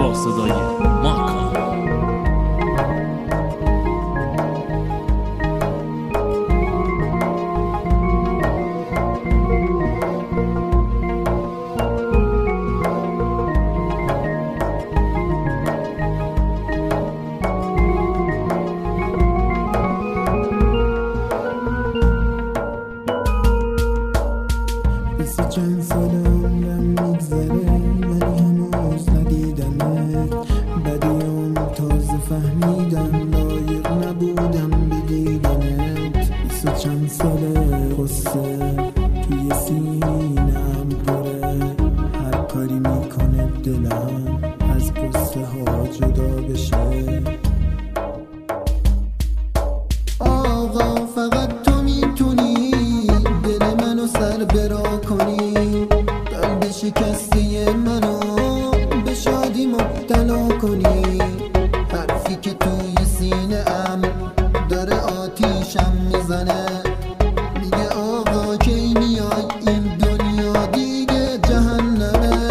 با صدای ماکان. چند سال عمرم میگذره ولی هنوز ندیدمت. بدیام تازه فهمیدم لایق نبودم بدیدنت. چند سال قصه توی سینم پره، هر کاری میکنه دلم از قصه ها جدا بشه. آقا فقط تو میتونی دل منو سر برا کنی، قلب شکسته منو به شادی مبتلا کنی. حرفی که توی سینه ام داره آتیشم میزنه، میگه آقا کی میای این دنیا دیگه جهنمه.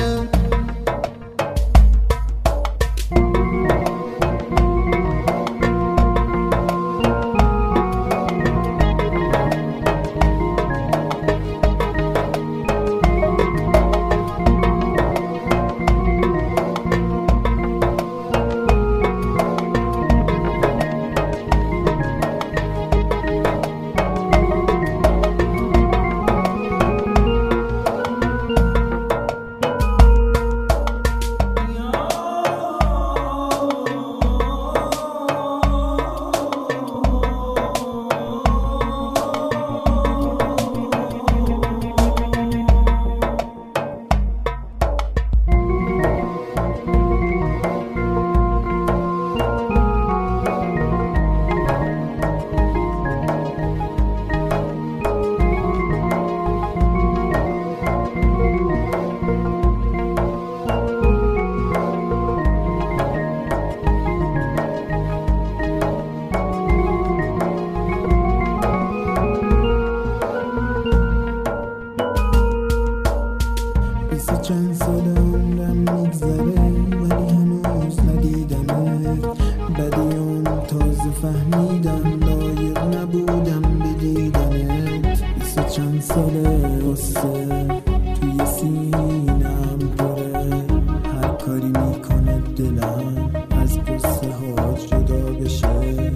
چند سال عمرم میگذره ولی هنوز ندیدمت. بدیام تازه فهمیدم لایق نبودم بدیدنت. چند سال قصه توی سینم پره، هر کاری میکنه دلم از قصه ها جدا بشه.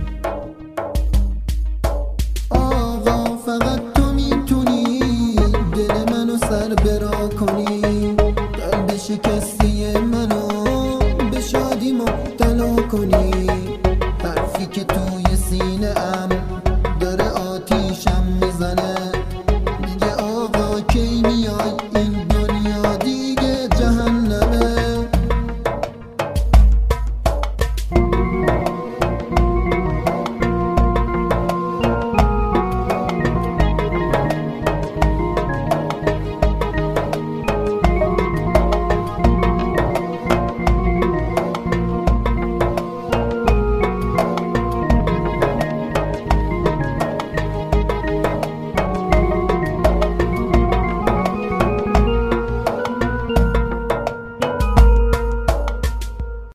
آقا فقط تو میتونی دل منو سر برا کنی، قلب شکسته منو به شادی مبتلا کنی. حرفی که توی سینه